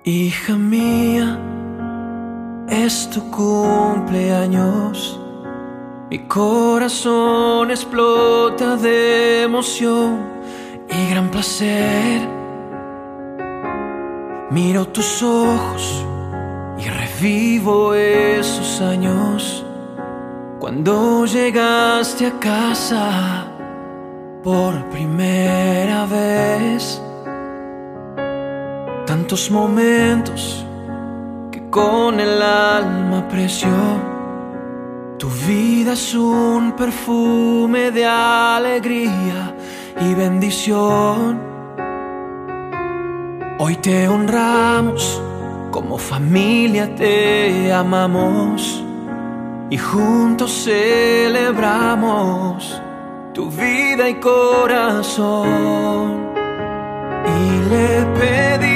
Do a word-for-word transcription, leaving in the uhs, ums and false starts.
Hija mía, es tu cumpleaños. Mi corazón explota de emoción y gran placer. Miro tus ojos y revivo esos años cuando llegaste a casa por primera vez. Tantos momentos que con el alma aprecio. Tu vida es un perfume de alegría y bendición. Hoy te honramos, como familia te amamos y juntos celebramos tu vida y corazón. Y le pedimos